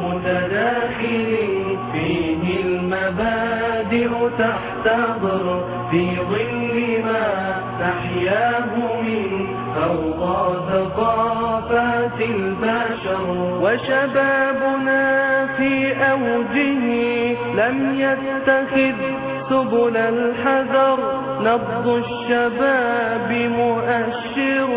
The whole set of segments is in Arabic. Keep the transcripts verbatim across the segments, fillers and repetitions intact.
متداخل فيه المبادئ تحتضر في ظل ما تحياه من فوق ثقافات البشر. وشبابنا في أوجه لم يتخذ سبل الحذر، نبض الشباب مؤشر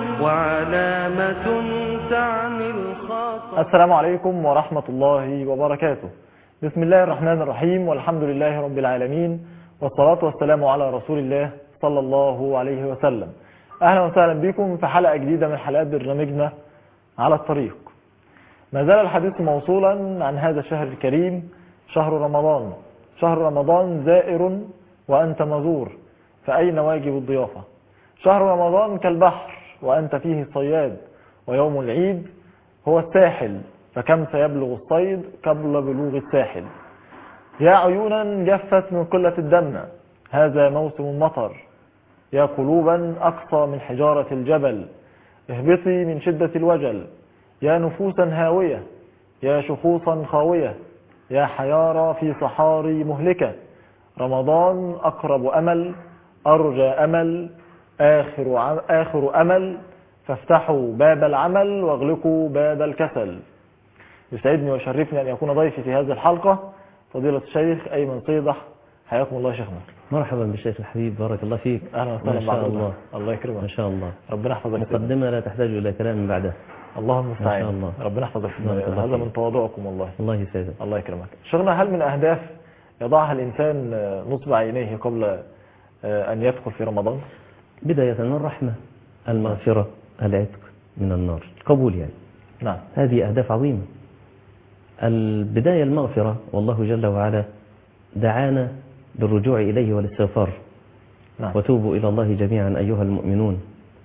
وعلامة تعني الخطر. السلام عليكم ورحمة الله وبركاته. بسم الله الرحمن الرحيم، والحمد لله رب العالمين، والصلاة والسلام على رسول الله صلى الله عليه وسلم. أهلا وسهلا بكم في حلقة جديدة من حلقات برنامجنا على الطريق. ما زال الحديث موصولا عن هذا الشهر الكريم، شهر رمضان. شهر رمضان زائر وأنت مزور، فأين واجب الضيافة؟ شهر رمضان كالبحر وأنت فيه صياد، ويوم العيد هو الساحل، فكم سيبلغ الصيد قبل بلوغ الساحل. يا عيونا جفت من قلة الدم، هذا موسم المطر. يا قلوبا أقصى من حجارة الجبل، اهبطي من شدة الوجل. يا نفوسا هاوية، يا شخوصا خاوية، يا حيارى في صحاري مهلكة. رمضان أقرب أمل، أرجى أمل، آخر, آخر أمل، فافتحوا باب العمل واغلقوا باب الكسل. يسعدني ويشرفني أن يكون ضيفي في هذه الحلقة فضيلة الشيخ أيمن صيدح. حياكم الله شيخنا. مرحبا بالشيخ الحبيب، بارك الله فيك. أهلا وسهلا. ما شاء الله. الله يكرمك. ما شاء الله. ربنا يحفظك. مقدمة لا تحتاج إلى كلام بعدها. اللهم المستعان. ما شاء الله. ربنا يحفظك. هذا من تواضعكم والله. الله يسعدك. الله يكرمك. شيخنا، هل من أهداف يضعها الإنسان نصب عينيه قبل أن يدخل في رمضان؟ بداية الرحمة، المغفرة، العتق من النار، القبول يعني. نعم. هذه أهداف عظيمة. البداية المغفرة، والله جل وعلا دعانا بالرجوع إليه والاستغفار. نعم. وتوبوا إلى الله جميعا أيها المؤمنون،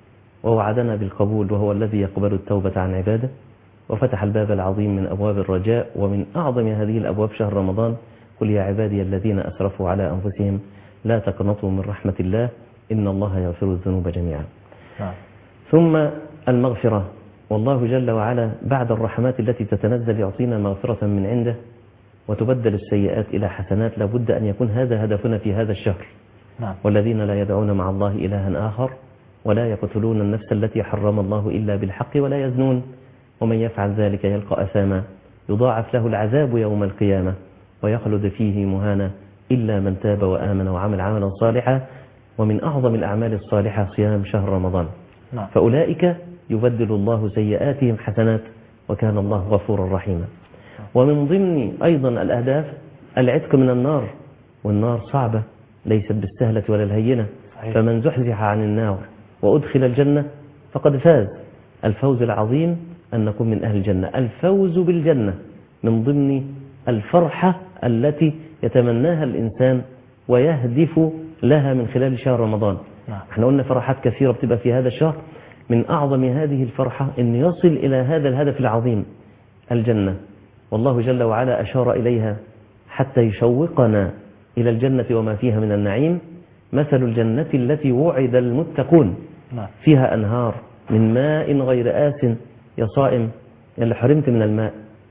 ووعدنا بالقبول، وهو الذي يقبل التوبة عن عباده، وفتح الباب العظيم من أبواب الرجاء، ومن أعظم هذه الأبواب شهر رمضان. قل يا عبادي الذين أسرفوا على أنفسهم لا تقنطوا من رحمة الله إن الله يغفر الذنوب جميعا. نعم. ثم المغفرة، والله جل وعلا بعد الرحمات التي تتنزل يعطينا مغفرة من عنده، وتبدل السيئات إلى حسنات. لابد أن يكون هذا هدفنا في هذا الشهر. نعم. والذين لا يدعون مع الله إلها آخر، ولا يقتلون النفس التي حرم الله إلا بالحق، ولا يزنون، ومن يفعل ذلك يلقى أثاما يضاعف له العذاب يوم القيامة ويخلد فيه مهانا إلا من تاب وآمن وعمل عملا صالحا. ومن أعظم الأعمال الصالحة صيام شهر رمضان. نعم. فأولئك يبدل الله سيئاتهم حسنات، وكان الله غفورا رحيما. ومن ضمن أيضا الأهداف العتق من النار، والنار صعبة ليست بالسهلة ولا الهينة. صحيح. فمن زحزح عن النار وأدخل الجنة فقد فاز. الفوز العظيم أن نكون من أهل الجنة. الفوز بالجنة من ضمن الفرحة التي يتمناها الإنسان ويهدف لها من خلال شهر رمضان. نعم. احنا قلنا فرحات كثيرة بتبقى في هذا الشهر. من أعظم هذه الفرحة أن يصل إلى هذا الهدف العظيم، الجنة. والله جل وعلا أشار إليها حتى يشوقنا إلى الجنة وما فيها من النعيم. مثل الجنة التي وعد المتقون، نعم. فيها أنهار من ماء غير آس. يا صائم اللي حرمت من الماء،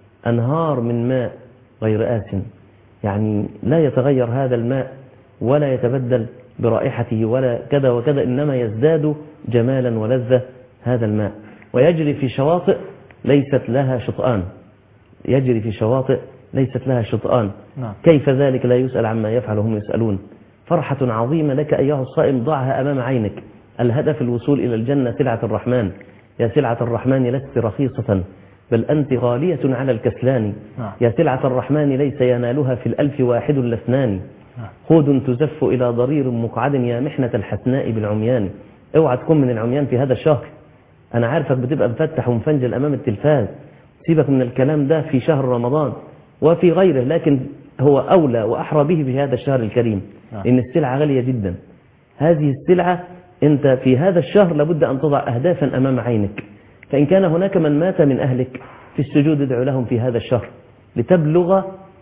أنهار من ماء غير آس، يعني لا يتغير هذا الماء ولا يتبدل برائحته ولا كذا وكذا، إنما يزداد جمالا ولذة هذا الماء. ويجري في شواطئ ليست لها شطآن، يجري في شواطئ ليست لها شطآن. نعم. كيف ذلك؟ لا يسأل عما يفعل هم يسألون. فرحة عظيمة لك أيها الصائم، ضعها أمام عينك. الهدف الوصول إلى الجنة. سلعة الرحمن، يا سلعة الرحمن لست رخيصة بل أنت غالية على الكسلان. نعم. يا سلعة الرحمن ليس ينالها في الألف واحد لاثنان. خود تزف إلى ضرير مقعد يا محنة الحسناء بالعميان. اوعى تكون من العميان في هذا الشهر. أنا عارفك بتبقى مفتح ومفنجل أمام التلفاز، سيبك من الكلام ده في شهر رمضان وفي غيره، لكن هو أولى وأحرى به في هذا الشهر الكريم. إن السلعة غالية جدا. هذه السلعة أنت في هذا الشهر لابد أن تضع أهدافا أمام عينك. فإن كان هناك من مات من أهلك في السجود ادعو لهم في هذا الشهر لتبلغ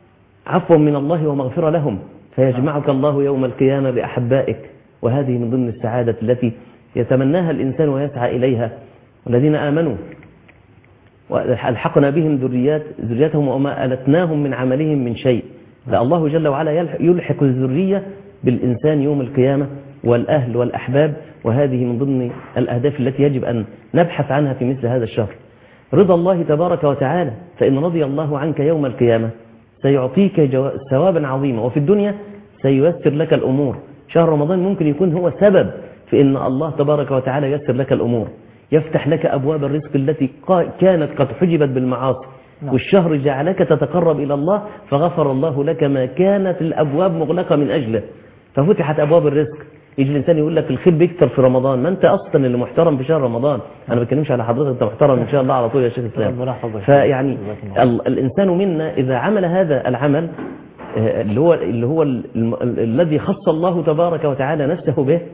عفوا من الله ومغفرة لهم، فيجمعك الله يوم القيامة بأحبائك. وهذه من ضمن السعادة التي يتمناها الإنسان ويسعى إليها. والذين آمنوا والحقنا بهم ذريات ذريتهم وما ألتناهم من عملهم من شيء. لا الله جل وعلا يلحق الذرية بالإنسان يوم القيامة والأهل والأحباب، وهذه من ضمن الأهداف التي يجب أن نبحث عنها في مثل هذا الشهر. رضا الله تبارك وتعالى، فإن رضي الله عنك يوم القيامة سيعطيك ثوابا عظيما، وفي الدنيا سييسر لك الأمور. شهر رمضان ممكن يكون هو سبب في أن الله تبارك وتعالى ييسر لك الأمور، يفتح لك أبواب الرزق التي كانت قد حجبت بالمعاصي، والشهر جعلك تتقرب إلى الله فغفر الله لك ما كانت الأبواب مغلقة من أجله ففتحت أبواب الرزق. يجي الإنسان يقول لك الخير بيكتر في رمضان، ما أنت أصلا اللي محترم في شهر رمضان. أنا ما بتكلمش على حضرتك، أنت محترم إن شاء الله على طول يا شيخ إسلام. فيعني الإنسان منا إذا عمل هذا العمل اللي هو اللي هو الذي خص الله تبارك وتعالى نفسه به،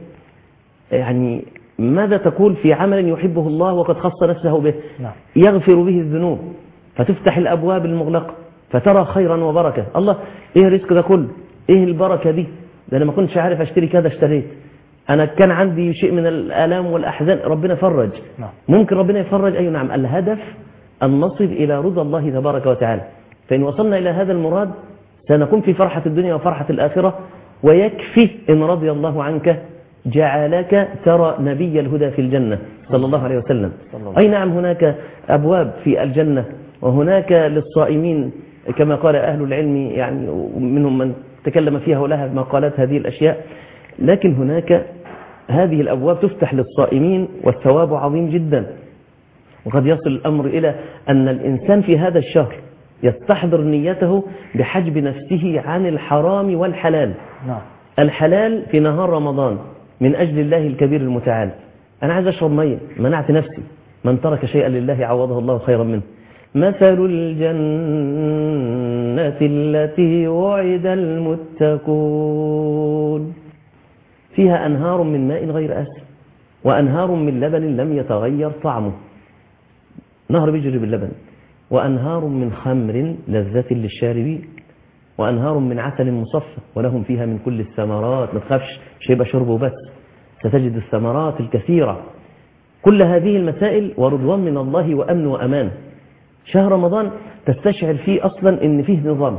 يعني ماذا تقول في عمل يحبه الله وقد خص نفسه به؟ يغفر به الذنوب فتفتح الأبواب المغلقة فترى خيرا وبركة. الله إيه الرزق ده كله؟ إيه البركة دي؟ ده أنا ما كنتش عارف أشتري كذا اشتريت، أنا كان عندي شيء من الآلام والأحزان ربنا فرج. ممكن ربنا يفرج، أي نعم. الهدف أن نصل إلى رضا الله تبارك وتعالى، فإن وصلنا إلى هذا المراد سنكون في فرحة الدنيا وفرحة الآخرة. ويكفي إن رضي الله عنك جعلك ترى نبي الهدى في الجنة صلى الله عليه وسلم. أي نعم، هناك أبواب في الجنة، وهناك للصائمين كما قال أهل العلم، يعني منهم من تكلم فيها ولها مقالات هذه الأشياء، لكن هناك هذه الأبواب تفتح للصائمين والثواب عظيم جدا. وقد يصل الأمر إلى أن الإنسان في هذا الشهر يستحضر نيته بحجب نفسه عن الحرام والحلال. الحلال في نهار رمضان من أجل الله الكبير المتعال. أنا عايز أشرب مية، منعت نفسي. من ترك شيئا لله عوضه الله خيرا منه. مثل الجنة التي وعد المتقون فيها أنهار من ماء غير آسن وأنهار من لبن لم يتغير طعمه، نهر بيجري باللبن، وأنهار من خمر لذة للشاربين، وأنهار من عسل مصفى ولهم فيها من كل الثمرات. ما تخافش مش هيبقى شربه بس، ستجد الثمرات الكثيرة. كل هذه المسائل ورضوان من الله وأمن وأمان. شهر رمضان تستشعر فيه أصلا إن فيه نظام،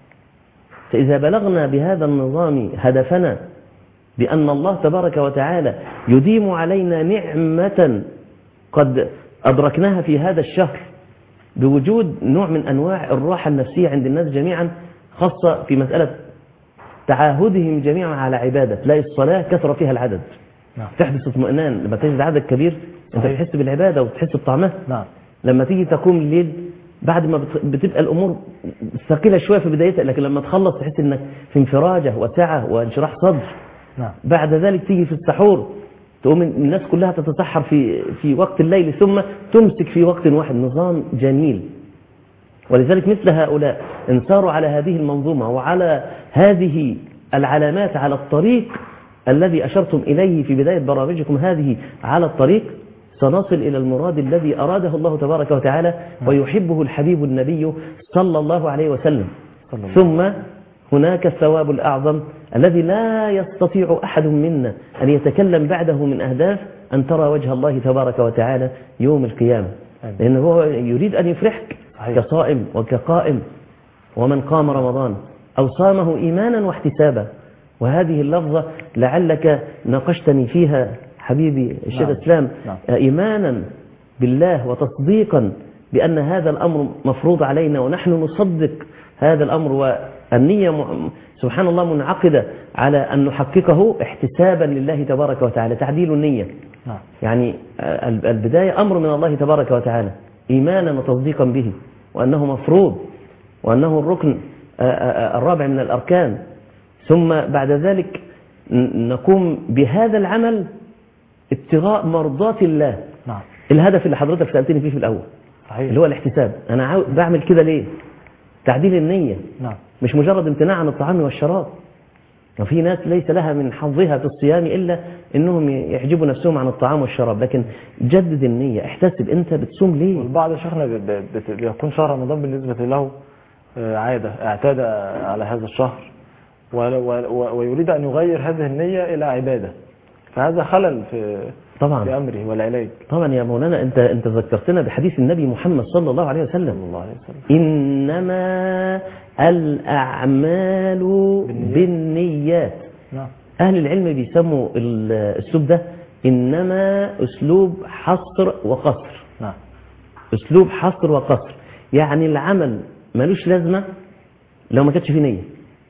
فإذا بلغنا بهذا النظام هدفنا بأن الله تبارك وتعالى يديم علينا نعمة قد أدركناها في هذا الشهر بوجود نوع من أنواع الراحة النفسية عند الناس جميعا، خاصة في مسألة تعاهدهم جميعا على عبادة. تلاقي الصلاة كثر فيها العدد، نعم. تحدث اطمئنان لما تجد عدد كبير، انت بتحس بالعبادة وتحس بطعمها. نعم. لما تيجي تقوم الليل بعد ما بتبقى الأمور ثقيلة شوية في بدايتها، لكن لما تخلص تحس انك في انفراجة وسعة وانشراح صدر. نعم. بعد ذلك تيجي في السحور تقوم الناس كلها تتسحر في في وقت الليل ثم تمسك في وقت واحد. نظام جميل. ولذلك مثل هؤلاء إن ساروا على هذه المنظومة وعلى هذه العلامات على الطريق الذي أشرتم إليه في بداية برامجكم، هذه على الطريق سنصل إلى المراد الذي أراده الله تبارك وتعالى ويحبه الحبيب النبي صلى الله عليه وسلم. ثم هناك الثواب الأعظم الذي لا يستطيع أحد منا أن يتكلم بعده من أهداف أن ترى وجه الله تبارك وتعالى يوم القيامة، لأنه هو يريد أن يفرحك كصائم وكقائم. ومن قام رمضان أو صامه إيمانا واحتسابا، وهذه اللفظة لعلك ناقشتني فيها حبيبي الشيخ إسلام، نعم. إيمانا بالله وتصديقا بأن هذا الأمر مفروض علينا ونحن نصدق هذا الأمر، والنية سبحان الله منعقدة على أن نحققه احتسابا لله تبارك وتعالى. تعديل النية، نعم. يعني البداية أمر من الله تبارك وتعالى إيمانا وتصديقا به وأنه مفروض وأنه الركن الرابع من الأركان، ثم بعد ذلك نقوم بهذا العمل ابتغاء مرضات الله. نعم. الهدف اللي حضرتك سألتني فيه في الأول، صحيح. اللي هو الاحتساب. أنا عاو... بعمل كده ليه؟ تعديل النية، نعم. مش مجرد امتناع عن الطعام والشراب. وفي ناس ليس لها من حظها في الصيام إلا أنهم يحجبوا نفسهم عن الطعام والشراب، لكن جدد النية، احتسب أنت بتصوم ليه. والبعض شيخنا بيكون شهر رمضان بالنسبة له عادة، اعتاد على هذا الشهر ويريد أن يغير هذه النية إلى عبادة، فهذا خلل في طبعا في أمره والعلاج. طبعا يا مولانا، انت انت ذكرتنا بحديث النبي محمد صلى الله عليه وسلم، صلى الله عليه وسلم. إنما الأعمال بالنيات. بالنيات. نعم. أهل العلم بيسموا الأسلوب ده إنما أسلوب حصر وقصر. نعم. أسلوب حصر وقصر، يعني العمل ملوش لازمة لو ما كانتش فيه نية،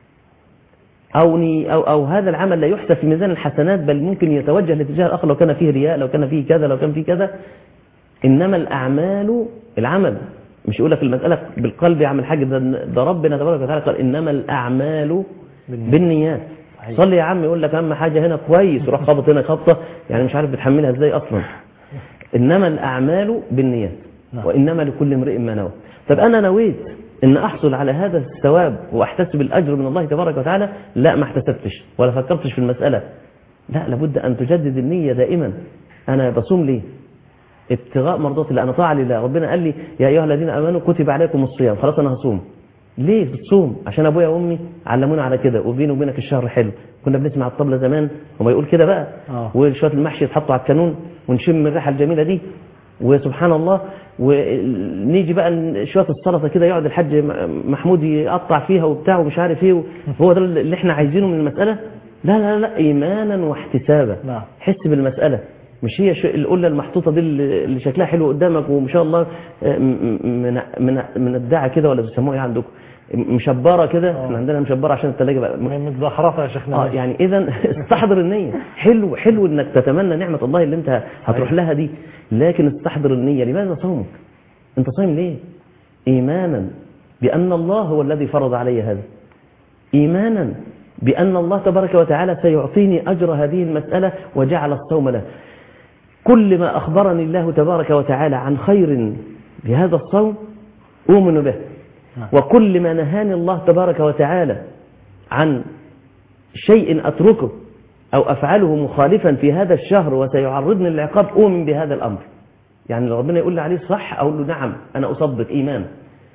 أو, ني أو, أو هذا العمل لا يحسب في ميزان الحسنات، بل ممكن يتوجه لاتجاه الآخر لو كان فيه رياء، لو كان فيه كذا، لو كان فيه كذا. إنما الأعمال، العمل مش يقول لك المسألة بالقلب يعمل حاجة، ده, ده ربنا تبارك وتعالى قال إنما الأعمال بالنيات. صلي يا عم، يقول لك أهم حاجة هنا كويس، وراح خبط هنا خبطة، يعني مش عارف بتحملها إزاي أصلا. إنما الأعمال بالنيات وإنما لكل امرئ ما نوى. طب أنا نويت إن أحصل على هذا الثواب وأحتسب الأجر من الله تبارك وتعالى، لا ما احتسبتش ولا فكرتش في المسألة. لا، لابد أن تجدد النية دائما. أنا بصوم ليه؟ ابتغاء مرضات الله، أنا طاعة لله. ربنا قال لي يا أيها الذين آمنوا كتب عليكم الصيام، خلاص أنا هصوم. ليه بتصوم؟ عشان أبويا وأمي علمونا على كده، وبيني وبينك الشهر حلو. كنا بنسمع الطبلة زمان وما يقول كده بقى، وشوية المحشي يتحطوا على الكانون ونشم الريحة الجميلة دي، وسبحان الله، ونيجي بقى شوية السلطة كده يقعد الحاج محمود يقطع فيها وبتاع ومش عارف ايه. هو ده اللي احنا عايزينه من المسألة؟ لا لا لا، إيمانا واحتسابا. حس بالمسألة، مش هي القلة المحطوطة دي اللي شكلها حلو قدامك وما شاء الله من من من الدعة كده، ولا بيسموها ايه عندكم؟ مشبرة كده. احنا عندنا مشبرة عشان الثلاجة بقى متزخرفة يا شيخنا. اه يعني اذا استحضر النية. حلو حلو انك تتمنى نعمة الله اللي انت هتروح لها دي، لكن استحضر النية. لماذا صومك؟ انت صايم ليه؟ ايمانا بان الله هو الذي فرض علي هذا، ايمانا بان الله تبارك وتعالى سيعطيني اجر هذه المسألة وجعل الصوم له. كل ما اخبرني الله تبارك وتعالى عن خير بهذا الصوم اؤمن به، وكل ما نهاني الله تبارك وتعالى عن شيء أتركه أو أفعله مخالفا في هذا الشهر وسيعرضني للعقاب أؤمن بهذا الأمر. يعني لو ربنا يقول لي عليه صح أقول له نعم أنا أصدق إيمان.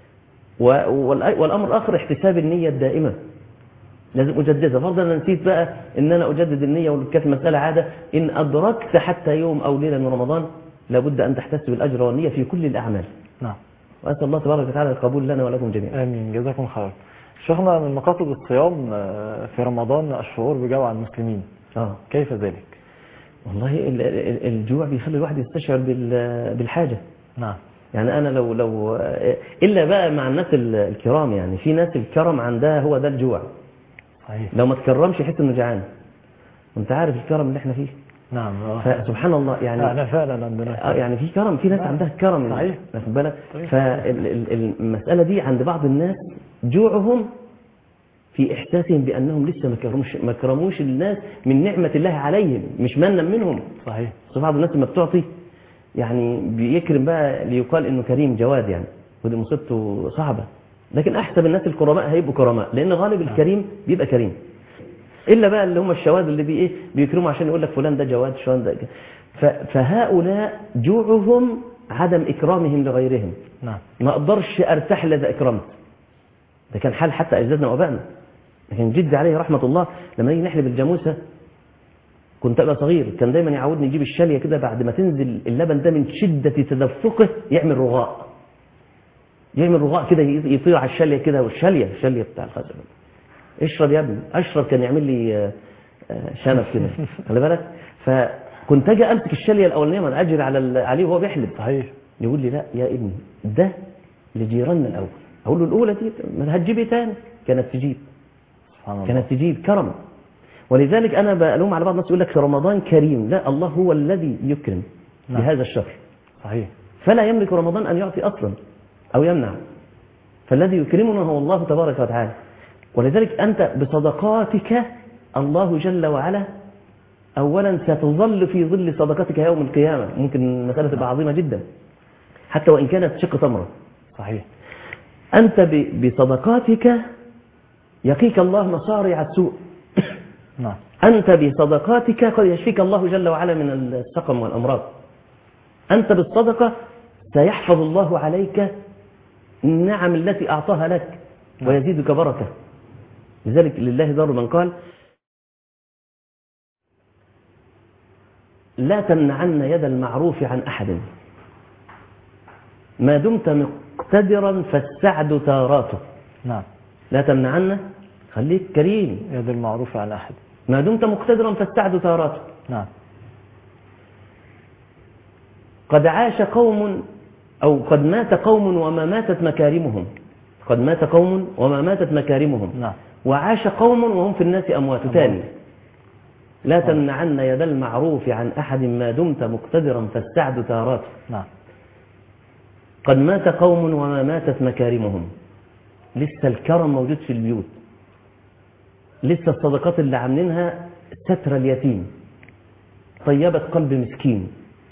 والأمر الآخر احتساب النية الدائمة، لازم أجددها. فرضا أنا نسيت بقى إن أنا أجدد النية، وكانت المسألة عادة، إن أدركت حتى يوم أو ليلة من رمضان لابد أن تحتسب الأجر والنية في كل الأعمال. نعم. وأسأل الله تبارك وتعالى القبول لنا ولكم جميعا. آمين. جزاكم خير. شيخنا، من مقاصد الصيام في رمضان الشعور بجوع المسلمين. آه. كيف ذلك؟ والله الجوع بيخلي الواحد يستشعر بالحاجة. نعم. يعني أنا لو لو إلا بقى مع الناس الكرام، يعني في ناس الكرم عندها هو ده الجوع. صحيح. لو ما تكرمش يحس إنه جعان. وأنت عارف الكرم اللي إحنا فيه. نعم. فسبحان الله، يعني احنا فعلا عندنا يعني في كرم، في ناس نعم. عندها كرم. صحيح. واخد بالك؟ فالمسألة دي عند بعض الناس جوعهم في إحساسهم بأنهم لسه ما كرموش ما كرموش الناس من نعمة الله عليهم، مش منا منهم. صحيح. بعض الناس لما بتعطي يعني بيكرم بقى ليقال إنه كريم جواد، يعني ودي مصيبته صعبة. لكن أحسب الناس الكرماء هيبقوا كرماء، لأن غالب الكريم بيبقى كريم. إلا بقى اللي هم الشواذ اللي بي إيه بيكرموا عشان يقول لك فلان ده جواد فلان ده. فهؤلاء جوعهم عدم إكرامهم لغيرهم. نعم. ما أقدرش أرتاح لذا إكرامت. ده كان حال حتى أجدادنا وأبائنا. لكن جدي عليه رحمة الله لما نيجي نحلب الجاموسة، كنت أبقى صغير، كان دايما يعودني يجيب الشالية كده بعد ما تنزل اللبن ده من شدة تدفقه يعمل رغاء، يعمل رغاء كده يطير على الشالية كده، والشالية الشالية بتاع الخزف اشرب يا ابني اشرب، كان يعمل لي شنب كده خلي بالك. فكنت اجي امسك الشاليه الاولانيه ما اجري على عليه وهو بيحلب. صحيح. يقول لي لا يا ابني ده لجيراننا الاول. اقول له الاولى دي ما هتجيبي تاني؟ كانت تجيب. سبحان الله. كانت تجيب كرم. ولذلك انا بلوم على بعض الناس يقول لك رمضان كريم. لا، الله هو الذي يكرم. نعم. بهذا الشهر. صحيح. فلا يملك رمضان ان يعطي اصلا او يمنع، فالذي يكرمنا هو الله تبارك وتعالى. ولذلك أنت بصدقاتك الله جل وعلا أولا ستظل في ظل صدقاتك يوم القيامة. ممكن المسألة تبقى عظيمة جدا حتى وإن كانت شق تمرة. صحيح. أنت بصدقاتك يقيك الله مصارع السوء. نعم. أنت بصدقاتك قد يشفيك الله جل وعلا من السقم والأمراض. أنت بالصدقة سيحفظ الله عليك النعم التي أعطاها لك ويزيدك بركة. لذلك لله ضر من قال لا تمنعن يد المعروف عن أحد ما دمت مقتدرا فالسعد تاراته. نعم. لا تمنعن، خليك كريم. يد المعروف عن أحد ما دمت مقتدرا فالسعد تاراته. نعم. قد عاش قوم أو قد مات قوم وما ماتت مكارمهم. قد مات قوم وما ماتت مكارمهم. نعم. وعاش قوم وهم في الناس أموات. تاني، لا تمنعن يد المعروف عن أحد ما دمت مقتدرا فالسعد تاراته. نعم. قد مات قوم وما ماتت مكارمهم. لسه الكرم موجود في البيوت، لسه الصدقات اللي عاملينها ستر اليتيم، طيبة قلب مسكين،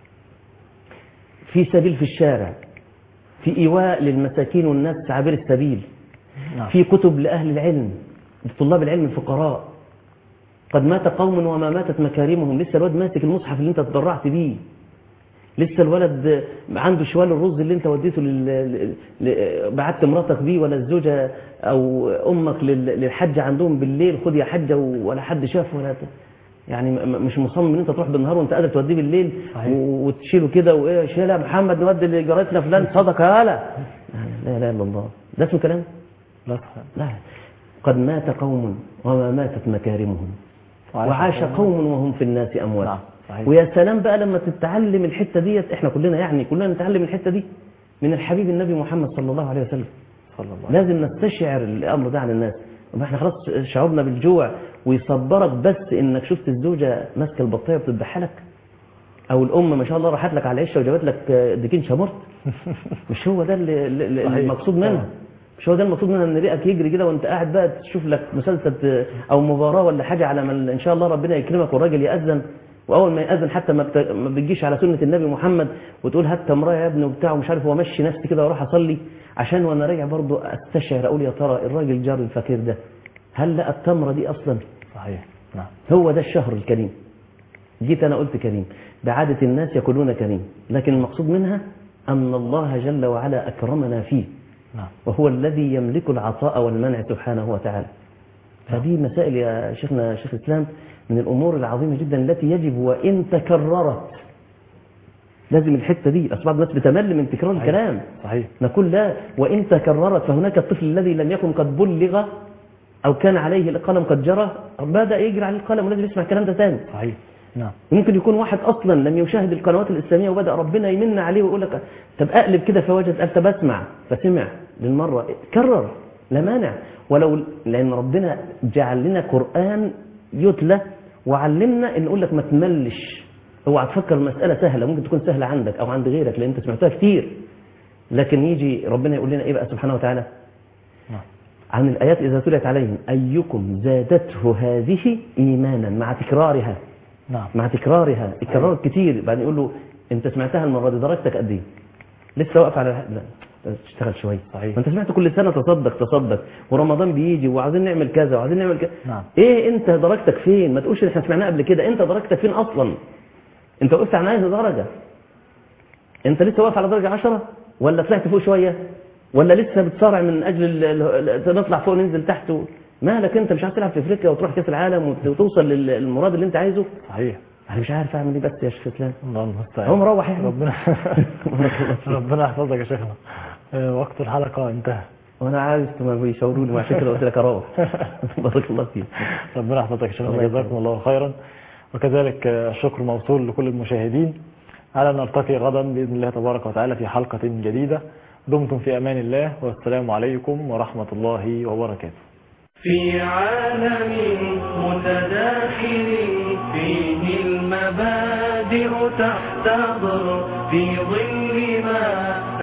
في سبيل في الشارع، في إيواء للمساكين والناس عابر السبيل. نعم. في كتب لأهل العلم، لطلاب العلم الفقراء. قد مات قوم وما ماتت مكارمهم. لسه الولد ماسك المصحف اللي انت تضرعت بيه، لسه الولد عنده شوال الرز اللي انت وديته لل... بعت مراتك بيه، ولا الزوجة او امك لل... للحج عندهم بالليل، خد يا حجة ولا حد شاف ولا ت... يعني مش مصمم ان انت تروح بالنهار وانت قادر توديه بالليل. صحيح. وتشيله كده وايه، شيل يا محمد نودي اللي جارتنا فلان صدقه يالا. لا لا الا الله، ده اسمه كلام؟ لا. لا. قد مات قوم وما ماتت مكارمهم وعاش قوم وهم في الناس اموات. نعم. صحيح. ويا سلام بقى لما تتعلم الحته ديت، احنا كلنا يعني كلنا نتعلم الحته دي من الحبيب النبي محمد صلى الله عليه وسلم. صلى الله عليه لازم نستشعر الامر ده عن الناس. احنا خلاص شعورنا بالجوع ويصبرك بس انك شفت الزوجه ماسكه البطايه بتذبحها لك، او الام ما شاء الله راحت لك على العشه وجابت لك ديكين شمرت. مش هو ده اللي اللي المقصود منها. مش هو ده المقصود منها ان ريقك يجري كده وانت قاعد بقى تشوف لك مسلسل او مباراه ولا حاجه على ما ان شاء الله ربنا يكرمك والراجل يأذن، واول ما يأذن حتى ما بتجيش على سنه النبي محمد وتقول هات تمره يا ابني وبتاع ومش عارف، وامشي نفسي كده واروح اصلي عشان وانا راجع برضه استشعر اقول يا ترى الراجل جار الفقير ده هل لقى التمره دي اصلا؟ صحيح. نعم. هو ده الشهر الكريم. جيت انا قلت كريم، بعادة الناس يقولون كريم، لكن المقصود منها ان الله جل وعلا اكرمنا فيه. نعم. وهو الذي يملك العطاء والمنع سبحانه وتعالى. فدي مسائل يا شيخنا شيخ الإسلام من الأمور العظيمة جدا التي يجب وإن تكررت لازم الحتة دي. أصبح الناس بتمل من تكرار صحيح. الكلام. صحيح. نقول لا، وإن تكررت فهناك الطفل الذي لم يكن قد بلغ أو كان عليه القلم قد جرى بدأ يجري على القلم ولازم يسمع الكلام ده ثاني. صحيح. نعم. ممكن يكون واحد أصلا لم يشاهد القنوات الإسلامية وبدأ ربنا يمن عليه ويقول لك طب أقلب كده فوجد أنت بسمع فسمع للمرة، كرر لا مانع. ولو لأن ربنا جعل لنا قرآن يتلى وعلمنا إن نقول لك ما تملش، اوعى تفكر المسألة سهلة، ممكن تكون سهلة عندك أو عند غيرك لأن أنت سمعتها كتير، لكن يجي ربنا يقول لنا إيه بقى سبحانه وتعالى عن الآيات إذا تليت عليهم أيكم زادته هذه إيمانا مع تكرارها. نعم. مع تكرارها التكرار كتير. بعدين يقول له أنت سمعتها المرة دي درجتك قد إيه؟ لسه واقف على لا تشتغل شوية. صحيح. ما أنت سمعت كل سنة تصدق تصدق ورمضان بيجي وعايزين نعمل كذا وعايزين نعمل كذا. نعم. إيه أنت درجتك فين؟ ما تقولش إحنا سمعناه قبل كده، أنت درجتك فين أصلا؟ أنت وقفت على أي درجة؟ أنت لسه واقف على درجة عشرة ولا طلعت فوق شوية؟ ولا لسه بتصارع من أجل نطلع فوق ننزل تحت؟ مالك أنت مش عايز تلعب في أفريقيا وتروح كأس العالم وتوصل للمراد اللي أنت عايزه؟ صحيح. أنا مش عارف أعمل إيه بس يا شيخ إسلام. الله المستعان. هو مروح يعني. ربنا ربنا يحفظك يا شيخنا. وقت الحلقة انتهى. وأنا عارف ما بيشاوروني وعشان كده قلت لك أروح. بارك الله فيك. ربنا يحفظك يا شيخنا، جزاكم الله خيرا. وكذلك الشكر موصول لكل المشاهدين. على أن نلتقي غدا بإذن الله تبارك وتعالى في حلقة جديدة. دمتم في أمان الله والسلام عليكم ورحمة الله وبركاته. في عالم متداخل فيه المبادئ تحتضر في ظل ما